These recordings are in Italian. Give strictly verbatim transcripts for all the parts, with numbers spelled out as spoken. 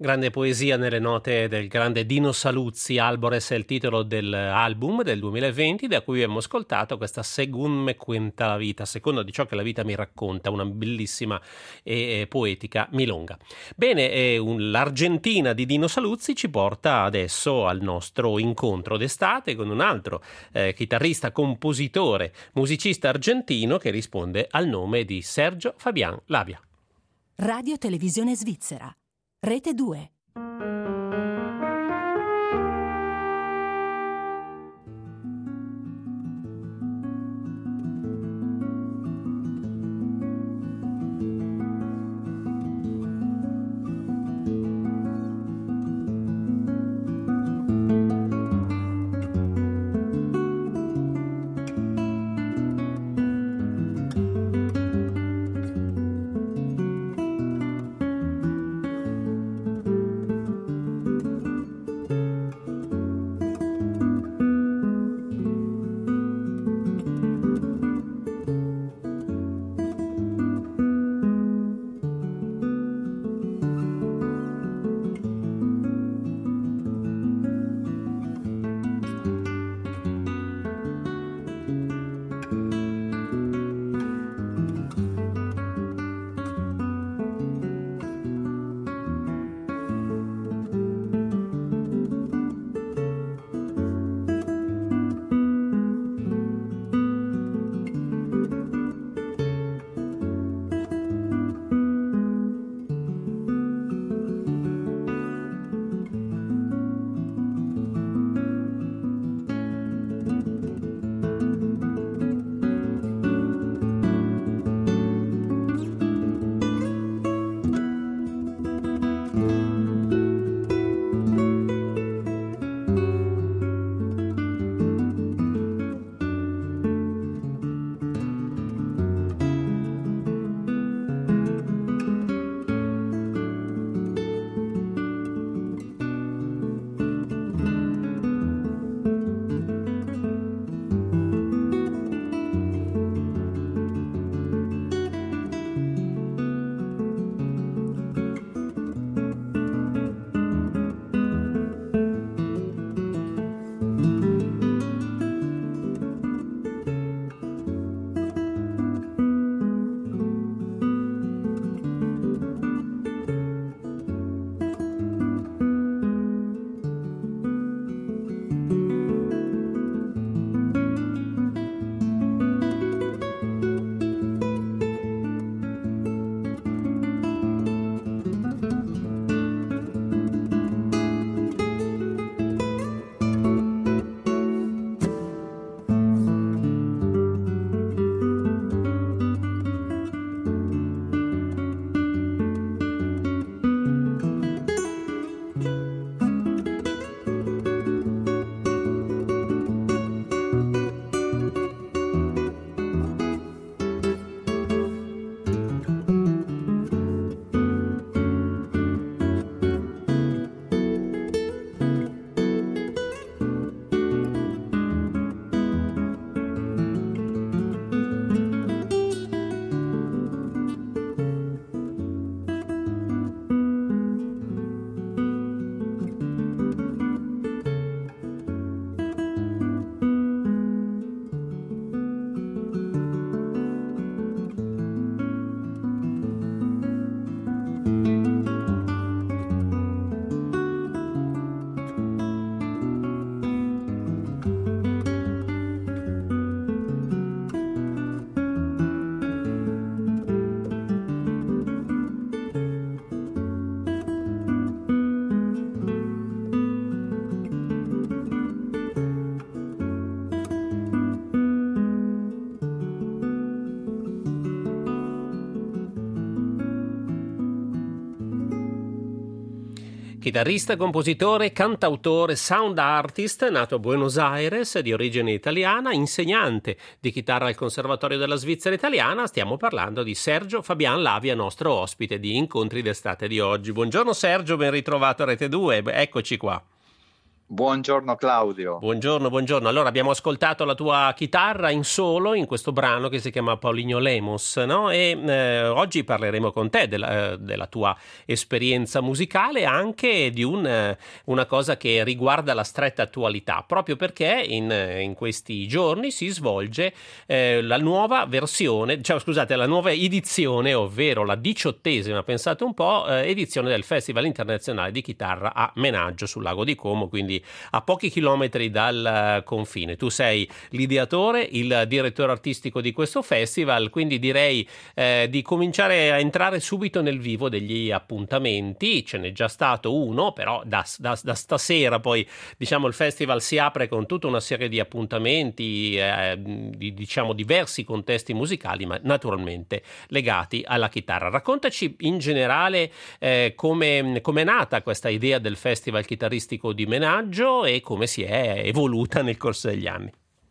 Grande poesia nelle note del grande Dino Saluzzi. Albores è il titolo dell'album del duemilaventi, da cui abbiamo ascoltato questa Según me cuenta la vita, secondo di ciò che la vita mi racconta, una bellissima e poetica milonga. Bene, eh, un, l'Argentina di Dino Saluzzi ci porta adesso al nostro incontro d'estate con un altro eh, chitarrista, compositore, musicista argentino che risponde al nome di Sergio Fabián Lavia. Radio Televisione Svizzera. Rete due. Chitarrista, compositore, cantautore, sound artist, nato a Buenos Aires, di origine italiana, insegnante di chitarra al Conservatorio della Svizzera Italiana. Stiamo parlando di Sergio Fabián Lavia, nostro ospite di Incontri d'estate di oggi. Buongiorno Sergio, ben ritrovato a Rete due, eccoci qua. Buongiorno Claudio. Buongiorno, buongiorno. Allora abbiamo ascoltato la tua chitarra in solo in questo brano che si chiama Paulinho Lemos, no? E eh, oggi parleremo con te della, della tua esperienza musicale, anche di un, eh, una cosa che riguarda la stretta attualità, proprio perché in, in questi giorni si svolge eh, la nuova versione, cioè scusate, la nuova edizione, ovvero la diciottesima, pensate un po', eh, edizione del Festival Internazionale di Chitarra a Menaggio sul lago di Como, quindi a pochi chilometri dal confine. Tu sei l'ideatore, il direttore artistico di questo festival, quindi direi eh, di cominciare a entrare subito nel vivo degli appuntamenti. Ce n'è già stato uno, però da, da, da stasera poi diciamo il festival si apre con tutta una serie di appuntamenti eh, di diciamo diversi contesti musicali, ma naturalmente legati alla chitarra. Raccontaci in generale eh, come è nata questa idea del festival chitarristico di Menaggio e come si è evoluta nel corso degli anni.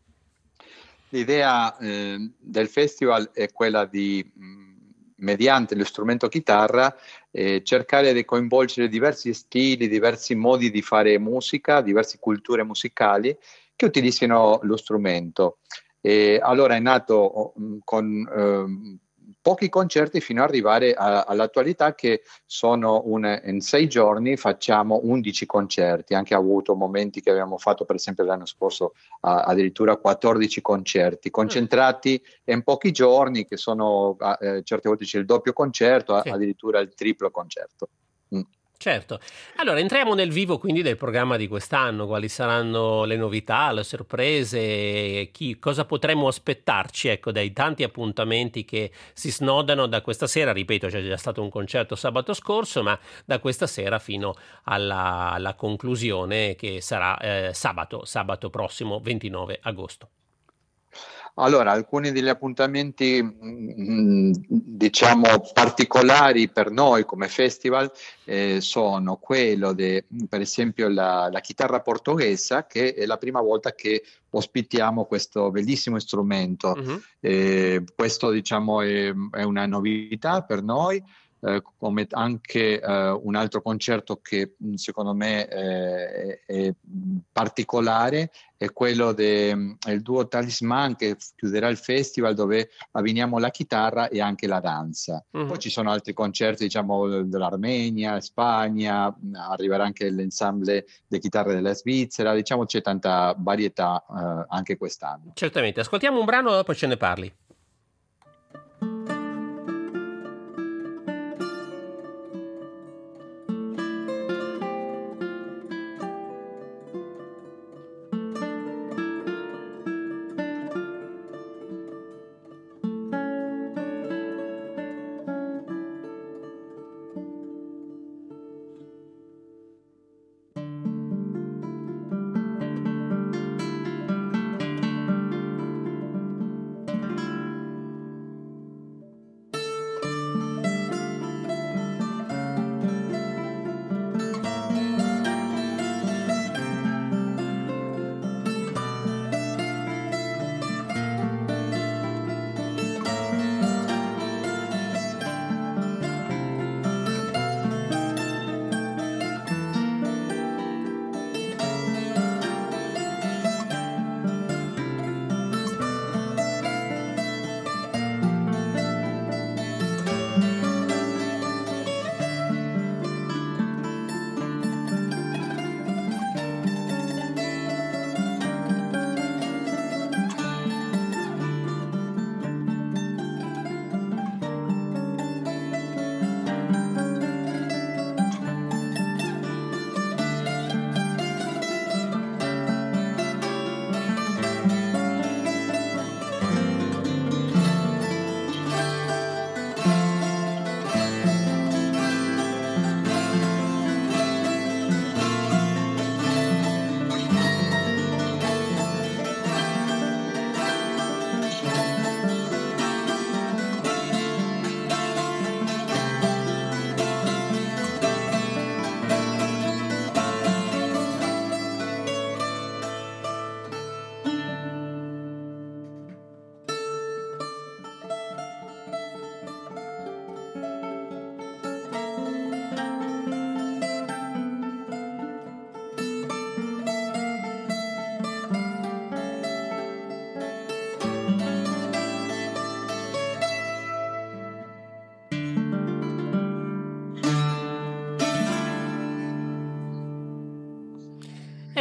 L'idea eh, del festival è quella di, mh, mediante lo strumento chitarra, eh, cercare di coinvolgere diversi stili, diversi modi di fare musica, diverse culture musicali che utilizzino lo strumento. E allora è nato mh, con eh, pochi concerti fino ad arrivare a, all'attualità che sono un, in sei giorni facciamo undici concerti, anche avuto momenti che abbiamo fatto per esempio l'anno scorso uh, addirittura quattordici concerti concentrati in pochi giorni che sono uh, certe volte c'è il doppio concerto, sì. addirittura il triplo concerto. Mm. Certo. Allora entriamo nel vivo quindi del programma di quest'anno, quali saranno le novità, le sorprese, chi, cosa potremmo aspettarci ecco dai tanti appuntamenti che si snodano da questa sera, ripeto c'è già stato un concerto sabato scorso, ma da questa sera fino alla, alla conclusione che sarà eh, sabato, sabato prossimo ventinove agosto. Allora, alcuni degli appuntamenti mh, diciamo particolari per noi come festival eh, sono quello de, per esempio la, la chitarra portoghesa, che è la prima volta che ospitiamo questo bellissimo strumento. Uh-huh. Eh, questo diciamo è, è una novità per noi. Eh, come anche eh, un altro concerto che secondo me eh, è, è particolare è quello del duo Talisman che chiuderà il festival, dove abbiniamo la chitarra e anche la danza. Uh-huh. Poi ci sono altri concerti diciamo dell'Armenia, Spagna, arriverà anche l'ensemble di chitarre della Svizzera, diciamo c'è tanta varietà eh, anche quest'anno. Certamente, ascoltiamo un brano e dopo ce ne parli.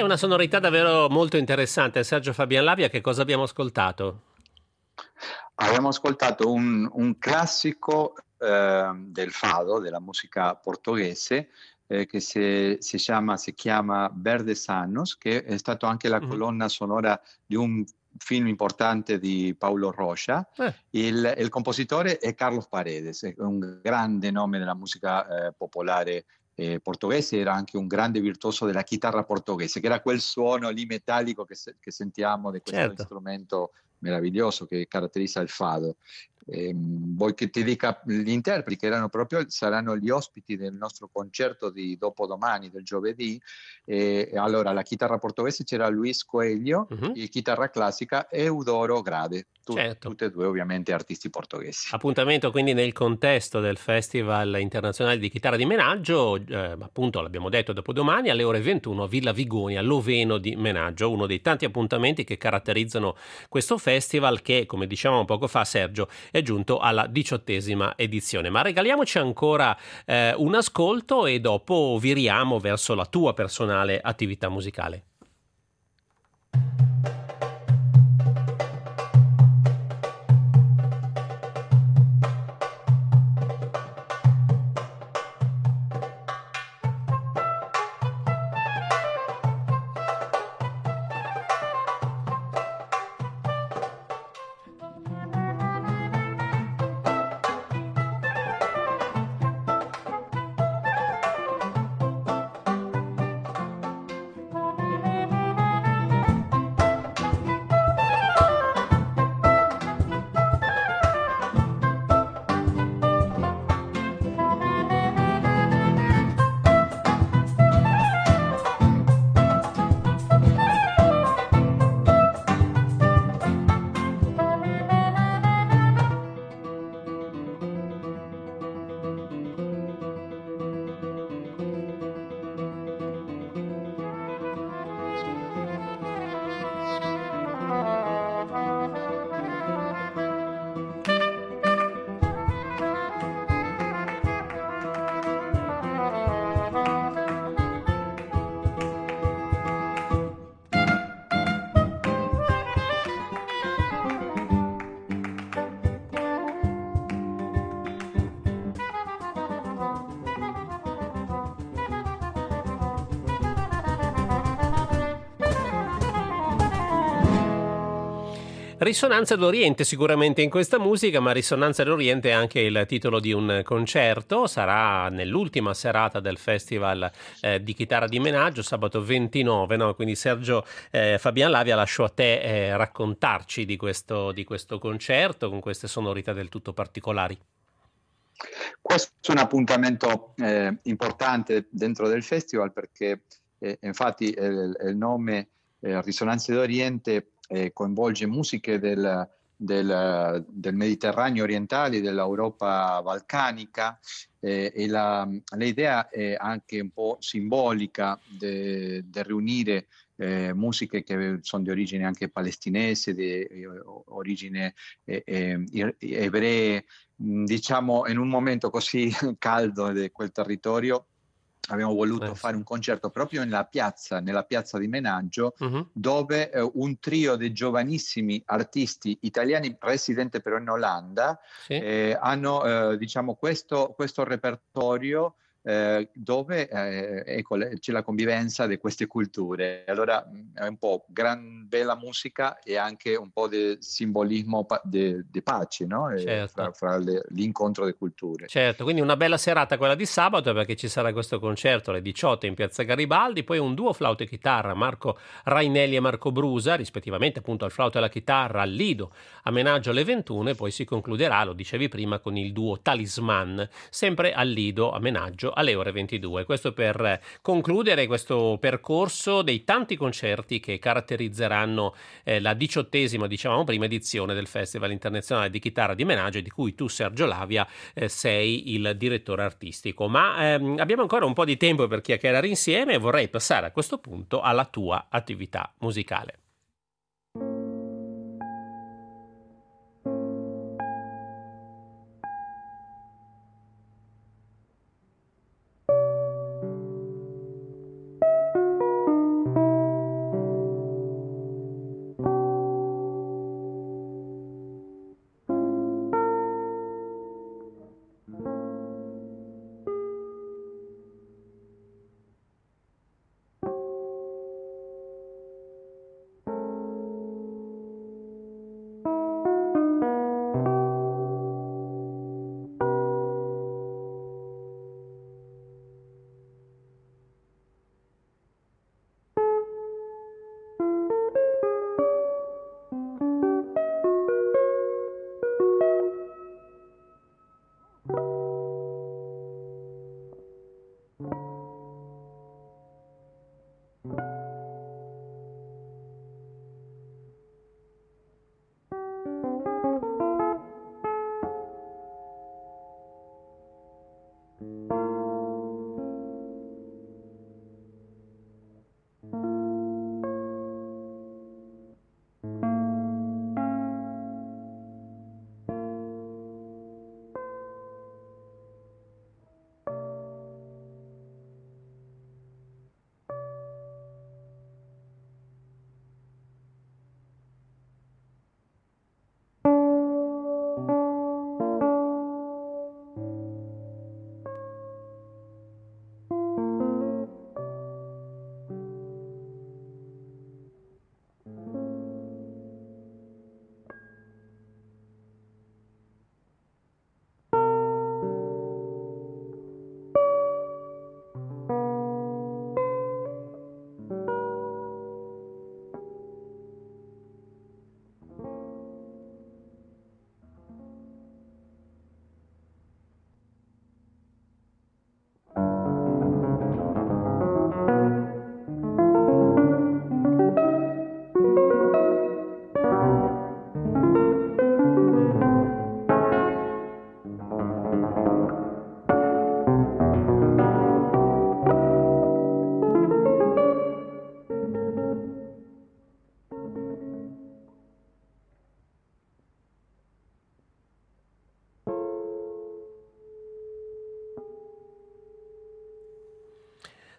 È una sonorità davvero molto interessante. Sergio Fabian-Lavia, che cosa abbiamo ascoltato? Abbiamo ascoltato un, un classico eh, del fado, della musica portoghese, eh, che si, si chiama, si chiama Verdes Anos, che è stato anche la Mhm. colonna sonora di un film importante di Paulo Rocha. Eh, Il, il compositore è Carlos Paredes, è un grande nome della musica eh, popolare eh, portoghese, era anche un grande virtuoso della chitarra portoghese, che era quel suono lì metallico che, se- che sentiamo di questo certo. strumento meraviglioso che caratterizza il fado. Ehm, vuoi che ti dica gli interpreti che erano proprio, saranno gli ospiti del nostro concerto di dopodomani, del giovedì. E, allora, la chitarra portoghese c'era Luis Coelho, Mhm. il chitarra classica Eudoro Grade, tu- Certo. tutte e due ovviamente artisti portoghesi. Appuntamento quindi nel contesto del Festival Internazionale di Chitarra di Menaggio, eh, appunto l'abbiamo detto dopodomani alle ore ventuno a Villa Vigonia, Loveno di Menaggio, uno dei tanti appuntamenti che caratterizzano questo festival che, come dicevamo poco fa Sergio, è giunto alla diciottesima edizione. Ma regaliamoci ancora eh, un ascolto e dopo viriamo verso la tua personale attività musicale. Risonanza d'Oriente sicuramente in questa musica, ma Risonanza d'Oriente è anche il titolo di un concerto, sarà nell'ultima serata del Festival eh, di Chitarra di Menaggio, sabato ventinove, no? Quindi Sergio eh, Fabian-Lavia, lascio a te eh, raccontarci di questo, di questo concerto con queste sonorità del tutto particolari. Questo è un appuntamento eh, importante dentro del festival perché eh, infatti eh, il nome eh, Risonanze d'Oriente eh, coinvolge musiche del, del, del Mediterraneo orientale, dell'Europa balcanica eh, e la, l'idea è anche un po' simbolica di riunire eh, musiche che sono di origine anche palestinese, di eh, origine eh, eh, ebree. Diciamo, in un momento così caldo di quel territorio, abbiamo voluto Eh, fare sì. un concerto proprio nella piazza, nella piazza di Menaggio, Mhm. dove eh, un trio di giovanissimi artisti italiani residenti però in Olanda Sì. eh, hanno eh, diciamo, questo, questo repertorio eh, dove eh, ecco, le- c'è la convivenza di queste culture. Allora mh, è un po' gran bella musica e anche un po' di simbolismo pa- di di pace, no? Eh, fra, Certo. fra le- l'incontro di culture. Certo, quindi una bella serata quella di sabato perché ci sarà questo concerto alle diciotto in Piazza Garibaldi, poi un duo flauto e chitarra, Marco Rainelli e Marco Brusa, rispettivamente appunto al flauto e alla chitarra, al Lido, a Menaggio alle ventuno e poi si concluderà, lo dicevi prima, con il duo Talisman, sempre al Lido, a Menaggio, alle ore ventidue. Questo per eh, concludere questo percorso dei tanti concerti che caratterizzeranno eh, la diciottesima, dicevamo prima, edizione del Festival Internazionale di Chitarra di Menaggio, di cui tu, Sergio Lavia, eh, sei il direttore artistico. Ma ehm, abbiamo ancora un po' di tempo per chiacchierare insieme e vorrei passare a questo punto alla tua attività musicale.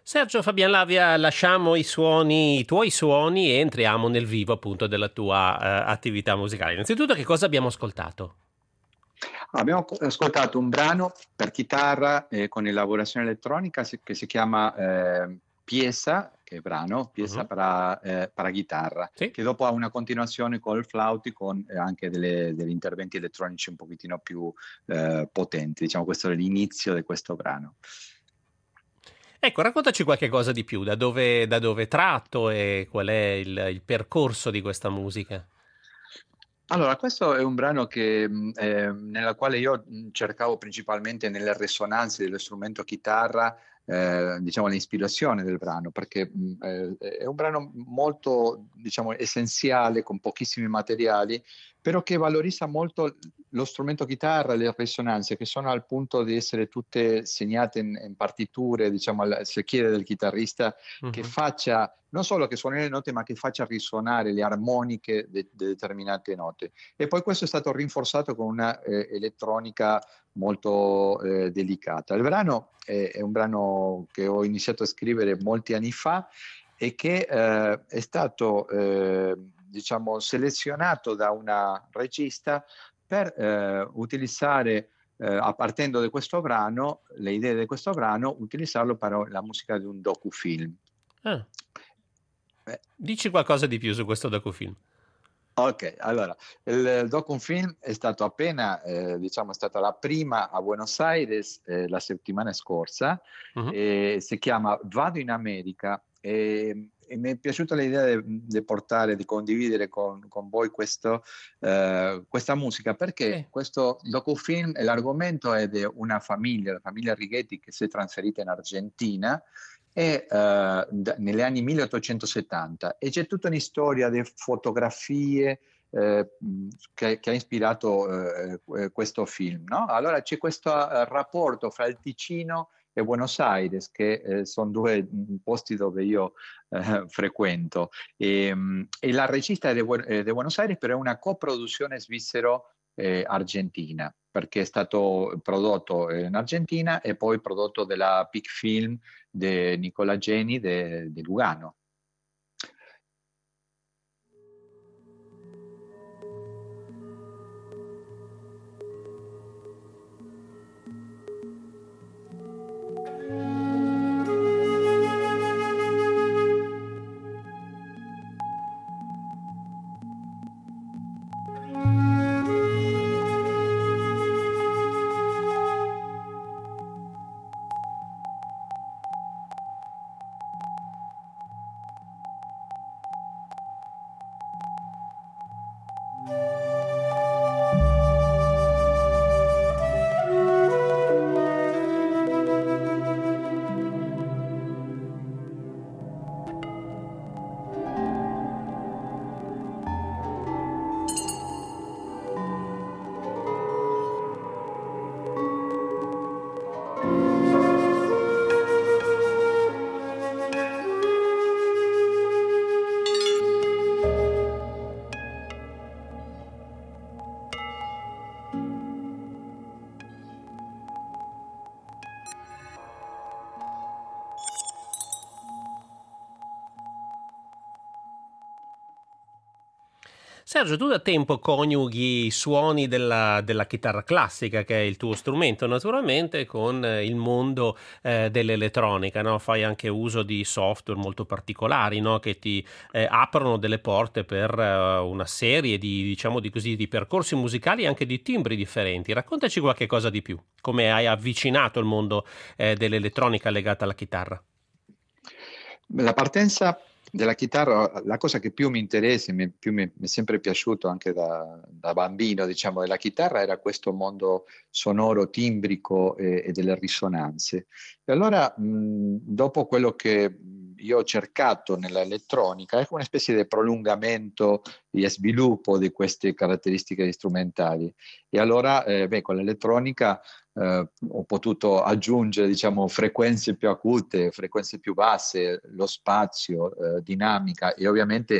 Sergio Fabian Lavia, lasciamo i suoni, i tuoi suoni e entriamo nel vivo appunto della tua eh, attività musicale. Innanzitutto, che cosa abbiamo ascoltato? Abbiamo ascoltato un brano per chitarra eh, con elaborazione elettronica si- che si chiama eh, Pieza, che è brano, Pieza Mhm. para, eh, para chitarra, Sì. che dopo ha una continuazione col flauti con eh, anche delle- degli interventi elettronici un pochettino più eh, potenti. Diciamo, questo è l'inizio di questo brano. Ecco, raccontaci qualche cosa di più, da dove, da dove è tratto e qual è il, il percorso di questa musica. Allora, questo è un brano che, mh, eh, nella quale io mh, cercavo principalmente nelle risonanze dello strumento chitarra, eh, diciamo, l'ispirazione del brano, perché mh, eh, è un brano molto, diciamo, essenziale, con pochissimi materiali, però che valorizza molto lo strumento chitarra, le risonanze, che sono al punto di essere tutte segnate in, in partiture, diciamo, al- si chiede del chitarrista che Mhm. faccia non solo che suoni le note, ma che faccia risuonare le armoniche di de determinate note. E poi questo è stato rinforzato con una eh, elettronica molto eh, delicata. Il brano è, è un brano che ho iniziato a scrivere molti anni fa e che eh, è stato eh, diciamo, selezionato da una regista per eh, utilizzare, eh, a partendo da questo brano, le idee di questo brano, utilizzarlo per la musica di un docufilm. Ah, Eh, dici qualcosa di più su questo docufilm. Ok, allora, il docufilm è stato appena, eh, diciamo, è stata la prima a Buenos Aires eh, la settimana scorsa, Mhm. e si chiama Vado in America e, e mi è piaciuta l'idea di portare, di condividere con, con voi questo, eh, questa musica, perché Sì. questo docufilm, e l'argomento è di una famiglia, la famiglia Righetti, che si è trasferita in Argentina e, eh, d- negli anni milleottocentosettanta, e c'è tutta una storia di fotografie eh, mh, che, che ha ispirato eh, eh, questo film, no? Allora c'è questo eh, rapporto fra il Ticino e Buenos Aires, che eh, sono due mh, posti dove io eh, frequento, e, mh, e la regista è di Bu- eh, di Buenos Aires, però è una coproduzione svizzero-argentina, perché è stato prodotto in Argentina e poi prodotto dalla Peak Film di Nicola Geni di Lugano. Sergio, tu da tempo coniughi i suoni della, della chitarra classica, che è il tuo strumento naturalmente, con eh, il mondo eh, dell'elettronica, no? Fai anche uso di software molto particolari, no? Che ti eh, aprono delle porte per eh, una serie di, diciamo di così, di percorsi musicali e anche di timbri differenti. Raccontaci qualche cosa di più, come hai avvicinato il mondo eh, dell'elettronica legata alla chitarra. La partenza della chitarra, la cosa che più mi interessa, mi, più mi, mi è sempre piaciuto anche da, da bambino, diciamo, della chitarra, era questo mondo sonoro, timbrico e, e delle risonanze. E allora, mh, dopo quello che io ho cercato nell'elettronica, è una specie di prolungamento e sviluppo di queste caratteristiche strumentali. E allora, eh, beh, con l'elettronica eh, ho potuto aggiungere, diciamo, frequenze più acute, frequenze più basse, lo spazio, eh, dinamica e ovviamente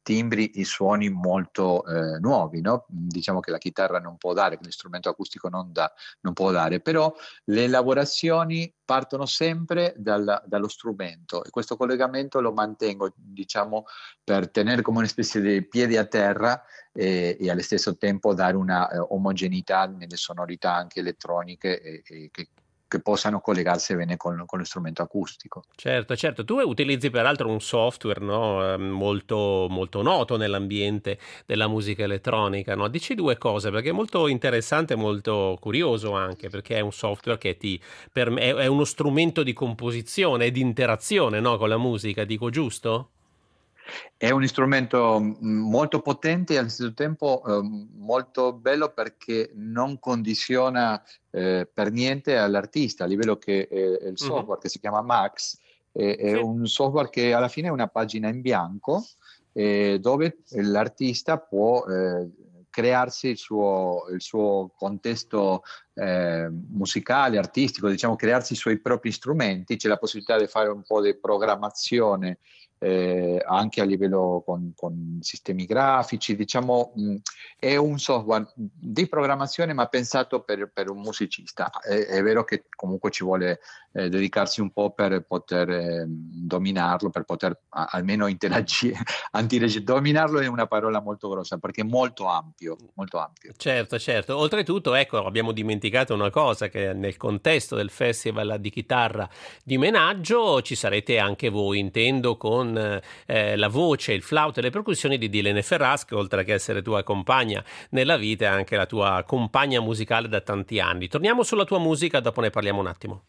timbri, i suoni molto eh, nuovi, no? Diciamo che la chitarra non può dare, che l'istrumento acustico non, dà, non può dare, però le elaborazioni partono sempre dal, dallo strumento e questo collegamento lo mantengo, diciamo, per tenere come una specie di piedi a terra e, e allo stesso tempo dare una eh, omogeneità nelle sonorità anche elettroniche e, e che che possano collegarsi bene con, con lo strumento acustico. Certo, certo. Tu utilizzi peraltro un software, no? molto, molto noto nell'ambiente della musica elettronica, no? Dici due cose, perché è molto interessante e molto curioso anche, perché è un software che ti perm- è uno strumento di composizione e di interazione, no? con la musica, dico giusto? È un strumento molto potente e allo stesso tempo eh, molto bello perché non condiziona eh, per niente all'artista, a livello che eh, il software uh-huh. che si chiama Max eh, è sì. un software che alla fine è una pagina in bianco eh, dove l'artista può eh, crearsi il suo, il suo contesto eh, musicale, artistico, diciamo crearsi i suoi propri strumenti, c'è la possibilità di fare un po' di programmazione Eh, anche a livello con, con sistemi grafici, diciamo mh, è un software di programmazione ma pensato per, per un musicista. È, è vero che comunque ci vuole eh, dedicarsi un po' per poter eh, dominarlo, per poter a, almeno interagire, antireg- dominarlo è una parola molto grossa perché è molto ampio, molto ampio. Certo, certo. Oltretutto, ecco, abbiamo dimenticato una cosa, che nel contesto del Festival di Chitarra di Menaggio ci sarete anche voi, intendo, con Eh, la voce, il flauto e le percussioni di Dilene Ferraz, che oltre che essere tua compagna nella vita è anche la tua compagna musicale da tanti anni. Torniamo sulla tua musica, dopo ne parliamo un attimo.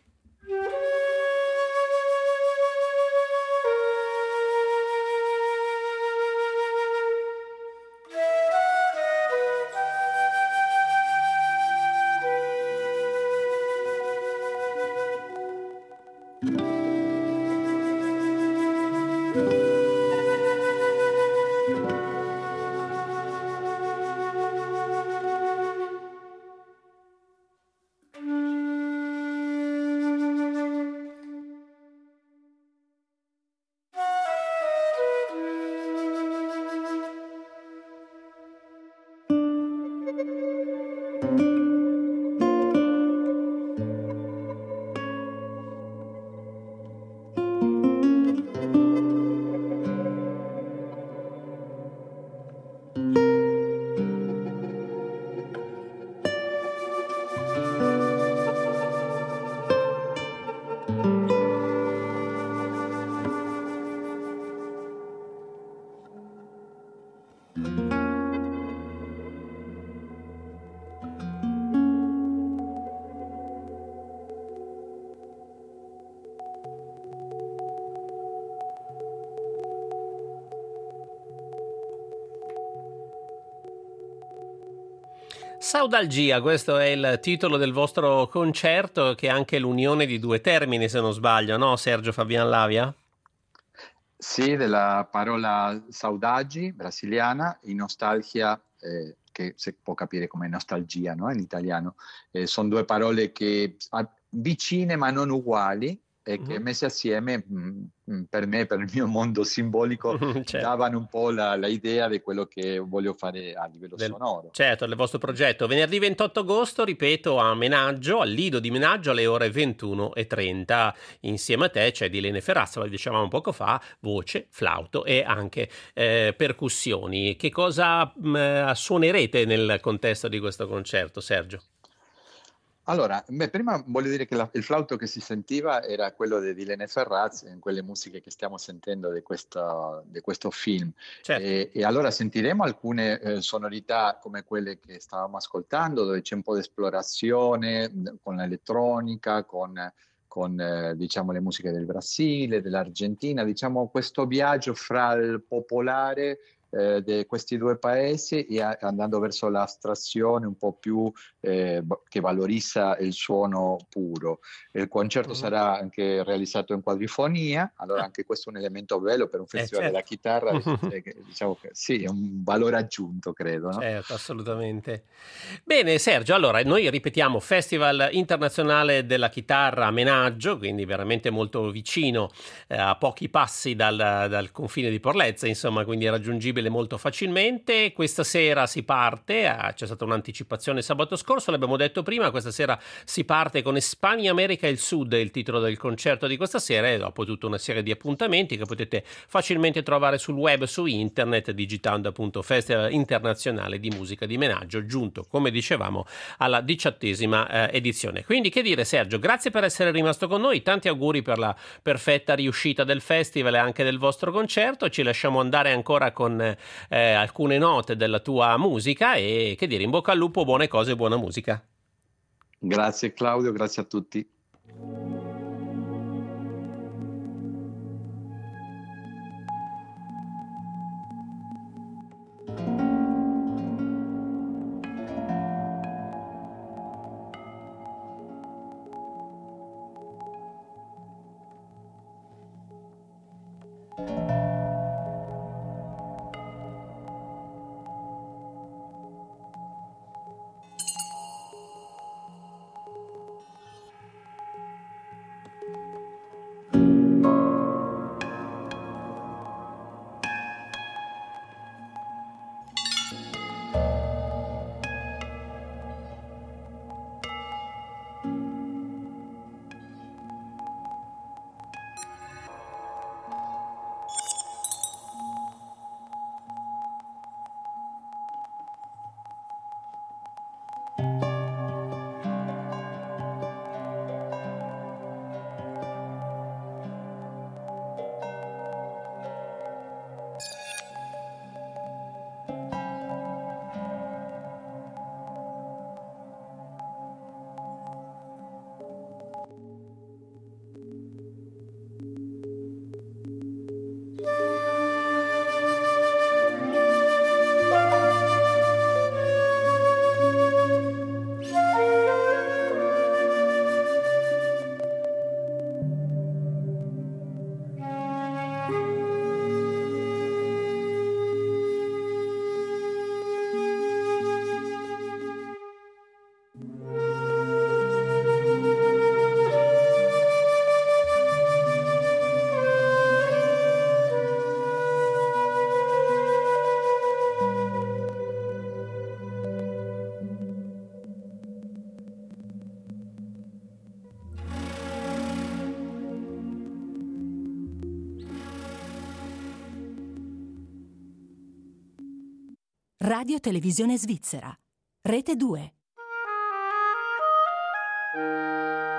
Saudalgia, questo è il titolo del vostro concerto, che è anche l'unione di due termini, se non sbaglio, no, Sergio Fabian Lavia? Sì, della parola saudade brasiliana, in nostalgia, eh, che si può capire come nostalgia, no? In italiano. Eh, sono due parole che vicine ma non uguali e che messe assieme mh, per me, per il mio mondo simbolico, certo. davano un po' la, la idea di quello che voglio fare a livello del, sonoro. Certo, del vostro progetto. Venerdì ventotto agosto, ripeto, a Menaggio, al Lido di Menaggio, alle ore ventuno e trenta. Insieme a te c'è Dilene Ferraz, lo dicevamo poco fa, voce, flauto e anche eh, percussioni. Che cosa mh, suonerete nel contesto di questo concerto, Sergio? Allora, beh, prima voglio dire che la, il flauto che si sentiva era quello di Dilene Ferraz in quelle musiche che stiamo sentendo di questo, di questo film. Certo. E, e allora sentiremo alcune eh, sonorità come quelle che stavamo ascoltando, dove c'è un po' di esplorazione con l'elettronica, con, con eh, diciamo, le musiche del Brasile, dell'Argentina, diciamo questo viaggio fra il popolare Eh, di questi due paesi e a, andando verso l'astrazione un po' più eh, che valorizza il suono puro. Il concerto uh-huh. sarà anche realizzato in quadrifonia, allora anche questo è un elemento bello per un festival eh, certo. della chitarra, uh-huh. diciamo che sì, è un valore aggiunto, credo. No? Certo, assolutamente. Bene, Sergio, allora noi ripetiamo Festival Internazionale della Chitarra a Menaggio, quindi veramente molto vicino, eh, a pochi passi dal, dal confine di Porlezza, insomma, quindi è raggiungibile raggiungibile molto facilmente. Questa sera si parte, ah, c'è stata un'anticipazione sabato scorso, l'abbiamo detto prima, questa sera si parte con Spagna, America e il Sud, è il titolo del concerto di questa sera, e dopo tutta una serie di appuntamenti che potete facilmente trovare sul web, su internet, digitando appunto Festival Internazionale di Musica di Menaggio, giunto, come dicevamo, alla diciottesima eh, edizione. Quindi che dire, Sergio, grazie per essere rimasto con noi, tanti auguri per la perfetta riuscita del festival e anche del vostro concerto. Ci lasciamo andare ancora con eh, alcune note della tua musica e che dire, in bocca al lupo, buone cose e buona musica. Grazie Claudio, grazie a tutti. Radio Televisione Svizzera. Rete due.